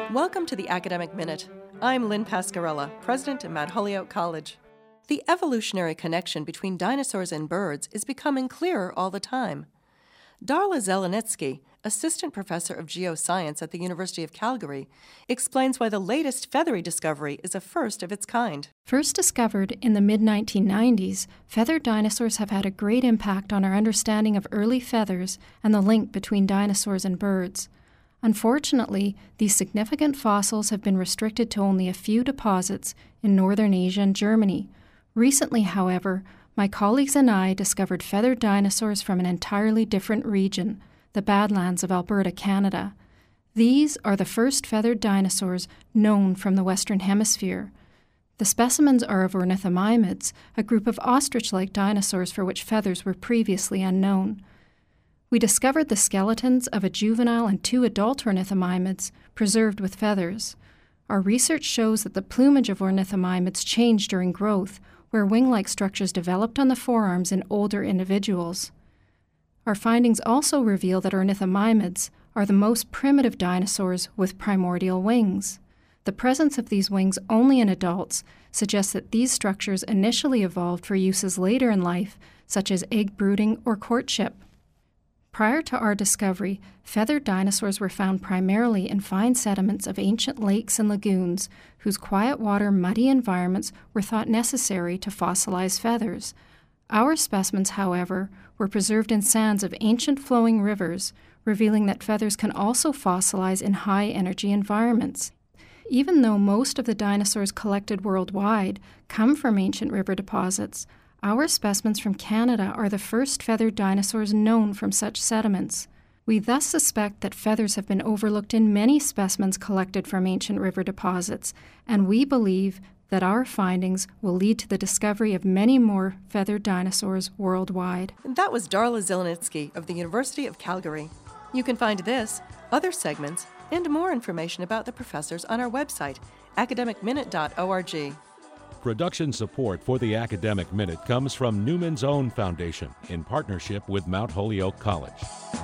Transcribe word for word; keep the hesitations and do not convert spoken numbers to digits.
Welcome to the Academic Minute. I'm Lynn Pascarella, president at Mount Holyoke College. The evolutionary connection between dinosaurs and birds is becoming clearer all the time. Darla Zelenitsky, assistant professor of geoscience at the University of Calgary, explains why the latest feathery discovery is a first of its kind. First discovered in the mid nineteen nineties, feathered dinosaurs have had a great impact on our understanding of early feathers and the link between dinosaurs and birds. Unfortunately, these significant fossils have been restricted to only a few deposits in northern Asia and Germany. Recently, however, my colleagues and I discovered feathered dinosaurs from an entirely different region, the Badlands of Alberta, Canada. These are the first feathered dinosaurs known from the Western Hemisphere. The specimens are of ornithomimids, a group of ostrich-like dinosaurs for which feathers were previously unknown. We discovered the skeletons of a juvenile and two adult ornithomimids preserved with feathers. Our research shows that the plumage of ornithomimids changed during growth, where wing-like structures developed on the forearms in older individuals. Our findings also reveal that ornithomimids are the most primitive dinosaurs with primordial wings. The presence of these wings only in adults suggests that these structures initially evolved for uses later in life, such as egg brooding or courtship. Prior to our discovery, feathered dinosaurs were found primarily in fine sediments of ancient lakes and lagoons, whose quiet water, muddy environments were thought necessary to fossilize feathers. Our specimens, however, were preserved in sands of ancient flowing rivers, revealing that feathers can also fossilize in high-energy environments. Even though most of the dinosaurs collected worldwide come from ancient river deposits, our specimens from Canada are the first feathered dinosaurs known from such sediments. We thus suspect that feathers have been overlooked in many specimens collected from ancient river deposits, and we believe that our findings will lead to the discovery of many more feathered dinosaurs worldwide. That was Darla Zelenitsky of the University of Calgary. You can find this, other segments, and more information about the professors on our website, academic minute dot org. Production support for the Academic Minute comes from Newman's Own Foundation in partnership with Mount Holyoke College.